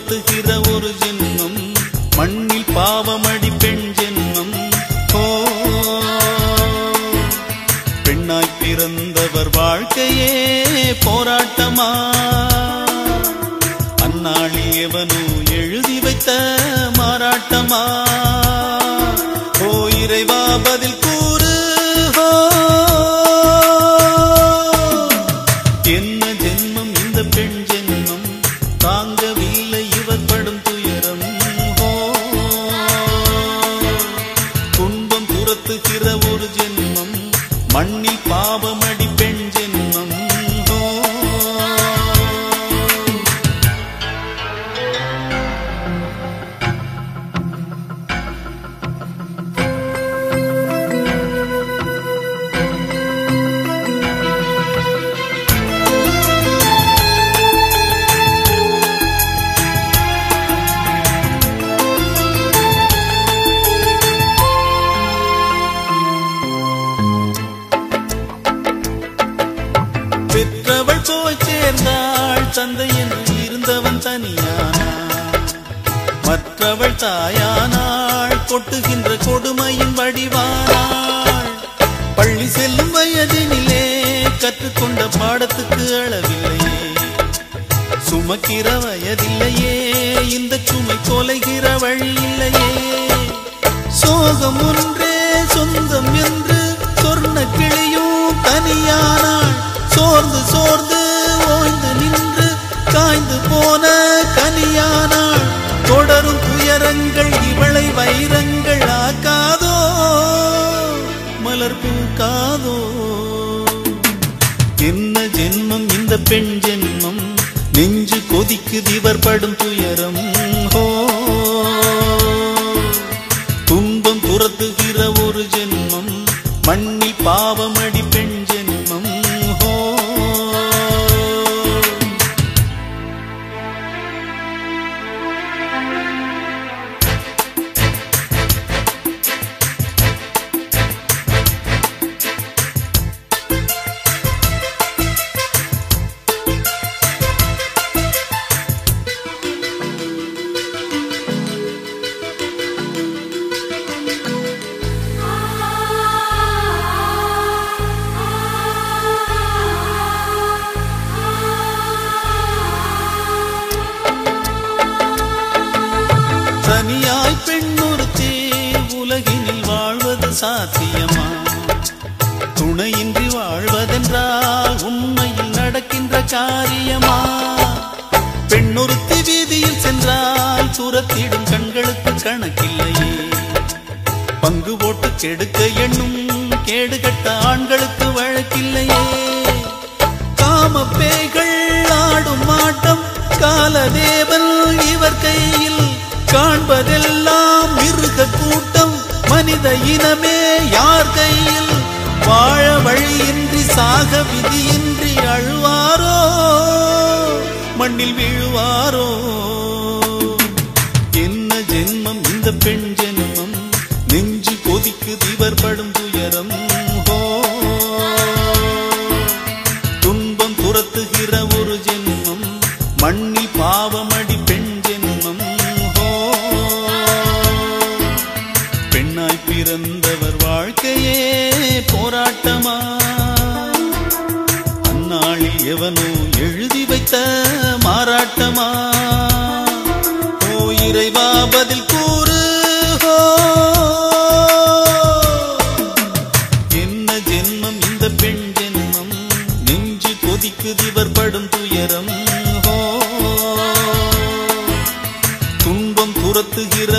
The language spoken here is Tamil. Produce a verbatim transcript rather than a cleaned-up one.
துரத்துகிற ஒரு ஜென்மம் மண்ணில் பாவமடி பெண் ஜென்மம். ஓ பெண்ணாய் பிறந்தவர் வாழ்க்கையே போராட்டமா? அந்நாளில் எவனோ எழுதி வைத்த மாறாட்டமா? ஓ இறைவா பதில் கூறு. என்ன ஜென்மம் இந்த பெண் ஜென்மம், தாங்கவில்லை இவர் படும் துயரம். ஓ துன்பம் துரத்துகிற ஒரு ஜென்மம் மண்ணில் பாவமடி பெண் ஜென்மம். பெற்றவள் போய் சேர்ந்தாள், தந்தை என்று இருந்தவன் தனியானாள். மற்றவள் தாயானாள், கொட்டுகின்ற கொடுமையின் வடிவானாள். பள்ளி செல்லும் வயதினிலே கற்றுக்கொண்ட பாடத்துக்கு அளவில்லையே, சுமக்கிற வயதில்லையே, இந்த சுமை தொலைகிற வழி இல்லையே. சோகம் ஒன்றே சொந்தம் என்று சொர்ண கிளியும் தனியானாள். சோர்ந்து சோர்ந்து ஓய்ந்து நின்று காய்ந்து போன கனியானாள். தொடரும் துயரங்கள் இவளை வைரங்கள் ஆக்காதோ, மலர் பூக்காதோ? என்ன ஜென்மம் இந்த பெண் ஜென்மம், நெஞ்சு கொதிக்குது இவர் படும் துயரம். ஓ துன்பம் துரத்துகிற ஒரு ஜென்மம் மண்ணில் பாவமடி பெண் ஜென்மம். தனியாய் பெண்ணொருத்தே உலகினில் வாழ்வது சாத்தியமா? துணையின்றி வாழ்வதென்றால் உண்மையில் நடக்கின்ற காரியமா? பெண்ணொருத்தி வீதியில் சென்றால் துரத்திடும் கண்களுக்கு கணக்கில்லையே. பங்கு போட்டு கெடுக்க எண்ணும் கேடுகட்ட ஆண்களுக்கு வழக்கில்லையே. காம பேய்கள் ஆடும் ஆட்டம் காலதேவன் இவர் கையில். காண்பதெல்லாம் மிருக கூட்டம், மனித இனமே யார் கையில்? வாழ வழியின்றி சாக விதியின்றி அழுவாரோ, மண்ணில் வீழுவாரோ? என்ன ஜென்மம் இந்த பெண் ஜென்மம், நெஞ்சு கொதிக்குது இவர் படும் துயரம். ஓ துன்பம் துரத்துகிற ஒரு ஜென்மம் மண்ணில் பாவமடி பெண் ஜென்மம். பெண்ணாய் பிறந்தவர் வாழ்க்கையே போராட்டமா? அந்நாளில் எவனோ எழுதி வைத்த மாறாட்டமா? ஓ இறைவா பதில் கூறு. என்ன ஜென்மம் இந்த பெண் ஜென்மம், நெஞ்சு கொதிக்குது இவர் படும் துயரம். துன்பம் துரத்துகிற